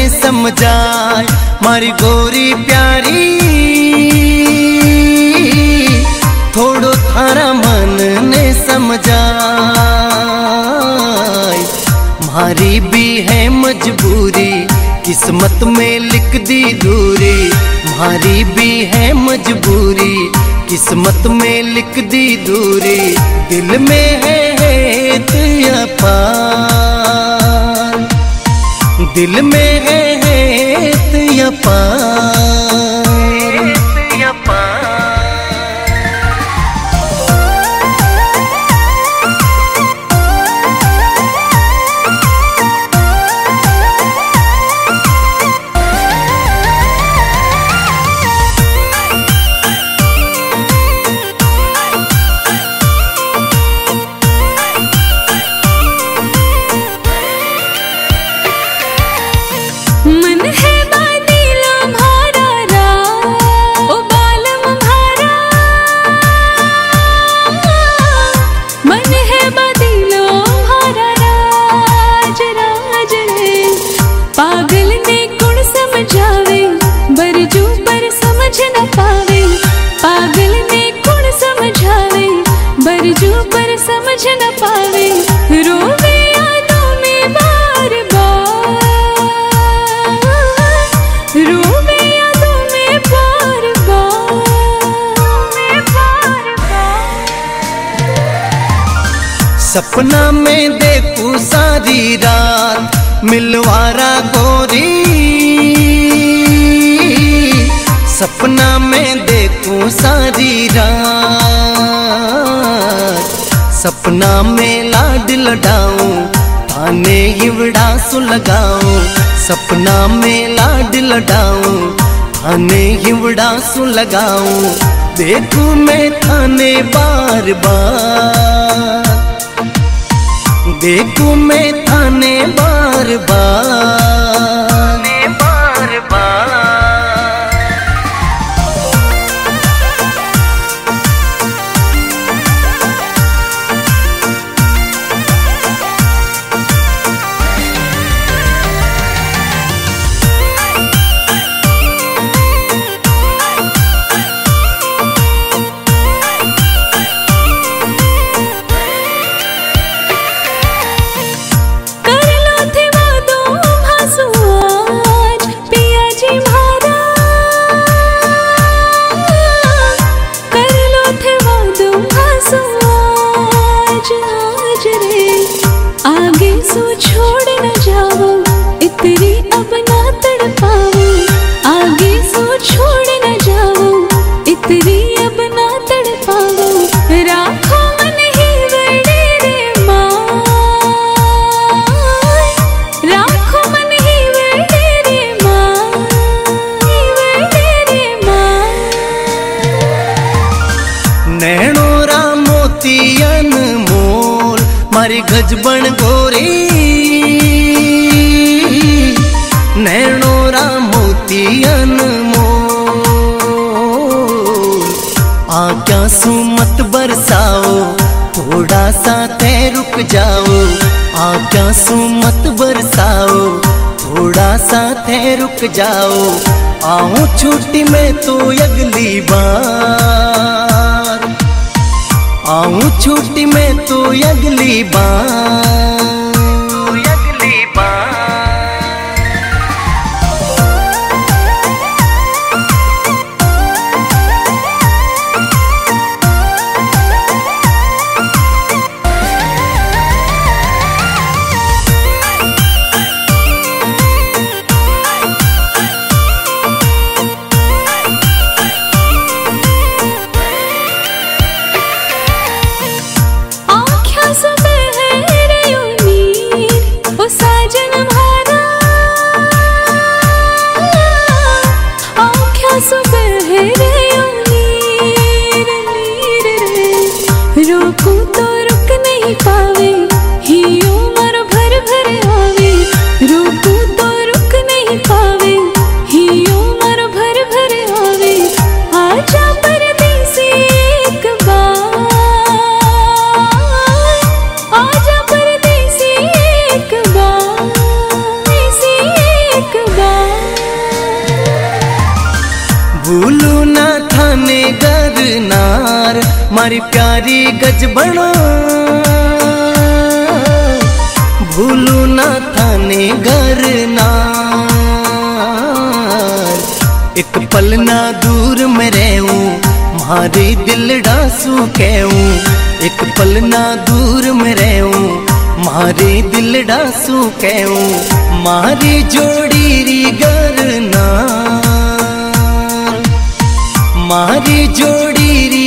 समझाए मारी गोरी प्यारी, थोड़ो थारा मन ने समझाए। मारी भी है मजबूरी, किस्मत में लिख दी दूरी। मारी भी है मजबूरी, किस्मत में लिख दी दूरी। दिल में है तेरा पार, दिल में है तेरा पार। मन है बादीला म्हारा रा, ओ बालम म्हारा। मन है बादीला म्हारा राज राज रे। पागल ने गुण समझावे, बरजू पर समझ न पावे। पागल ने गुण समझावे, बरजू पर समझ न पावे। रोवे यादों में बार बार, रोवे यादों में बार बार। सपना में देखूं सारी रात मिलवारा गोरी। सपना में देखूं सारी रात, सपना में लाड लडाऊं थाने हिवड़ा सुलगाऊं। सपना में लाड लडाऊं थाने हिवड़ा सुलगाऊं। देखूं मैं थाने बार बार, देखूं मैं थाने बार बार, बार बार। आगे सो छोड़ न जाओ, इतनी अब ना तड़पाओ। आगे सो छोड़ न जाओ, इतनी अब ना तड़पाओ। राखो मन ही वडेरे मां, राखो मन ही वडेरे मां, वडेरे मां। नैनो रा मोती अनमोल मारी गजबन गोरी। नैनो रा मोती अनमोल, आँखों सू मत बरसाओ, थोड़ा सा ते रुक जाओ। आँखों सू मत बरसाओ, थोड़ा सा ते रुक जाओ। आऊं छुट्टी में तो अगली बार, आऊं छुट्टी में तो अगली बार, अगली बार। आँखों से बह रही मारी प्यारी गजबना भूलू ना थाने घर ना एक पल ना दूर में रहूं मारे दिल डासू कहूं एक पल ना दूर में रहूं मारे दिल डासू कहूं मारी जोड़ी री घर ना मारी जोड़ी